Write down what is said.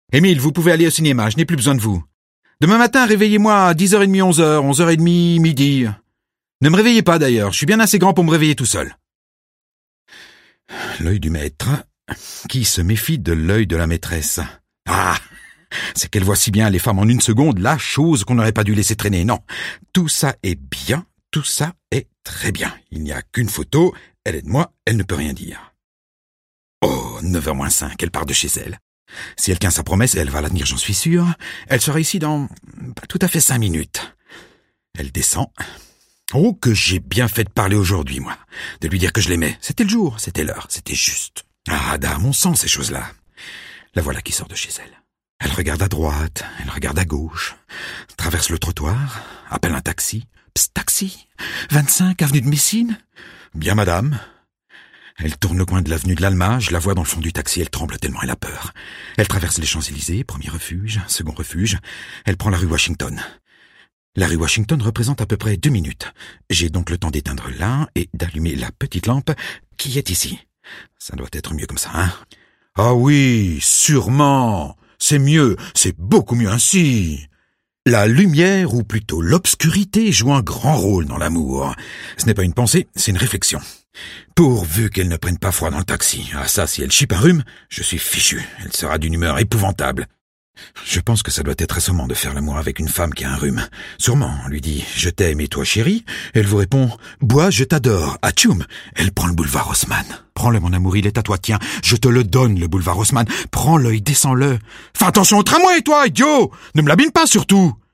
Émile, vous pouvez aller au cinéma, je n'ai plus besoin de vous. Demain matin, réveillez-moi à 10h30, 11h, 11h30, midi. Ne me réveillez pas d'ailleurs, je suis bien assez grand pour me réveiller tout seul. L'œil du maître, qui se méfie de l'œil de la maîtresse. Ah, c'est qu'elle voit si bien les femmes en une seconde, la chose qu'on n'aurait pas dû laisser traîner. Non, tout ça est bien, tout ça est très bien. Il n'y a qu'une photo, elle est de moi, elle ne peut rien dire. Oh, 9h moins 5, elle part de chez elle. Si elle tient sa promesse, et elle va la tenir, j'en suis sûr, elle sera ici dans pas tout à fait 5 minutes. Elle descend. Oh, que j'ai bien fait de parler aujourd'hui, moi. De lui dire que je l'aimais. C'était le jour, c'était l'heure, c'était juste. Ah, dame, on sent ces choses-là. La voilà qui sort de chez elle. Elle regarde à droite, elle regarde à gauche, traverse le trottoir, appelle un taxi. Psst, taxi, 25 avenue de Messine. Bien, madame. Elle tourne le coin de l'avenue de l'Alma, je la vois dans le fond du taxi, elle tremble tellement elle a peur. Elle traverse les Champs-Élysées, premier refuge, second refuge, elle prend la rue Washington. La rue Washington représente à peu près 2 minutes. J'ai donc le temps d'éteindre là et d'allumer la petite lampe qui est ici. Ça doit être mieux comme ça, hein? Ah oui, sûrement. C'est mieux, c'est beaucoup mieux ainsi. La lumière, ou plutôt l'obscurité, joue un grand rôle dans l'amour. Ce n'est pas une pensée, c'est une réflexion. Pourvu qu'elle ne prenne pas froid dans le taxi. Ah ça, si elle chipe un rhume, je suis fichu. Elle sera d'une humeur épouvantable. Je pense que ça doit être assommant de faire l'amour avec une femme qui a un rhume. Sûrement, on lui dit « Je t'aime et toi chérie ?» Elle vous répond « Bois, je t'adore. Atchoum !» Elle prend le boulevard Haussmann. Prends-le mon amour, il est à toi, tiens. Je te le donne, le boulevard Haussmann. Prends-le et descends-le. Fais attention au tramway, toi, idiot! Ne me l'abîme pas surtout!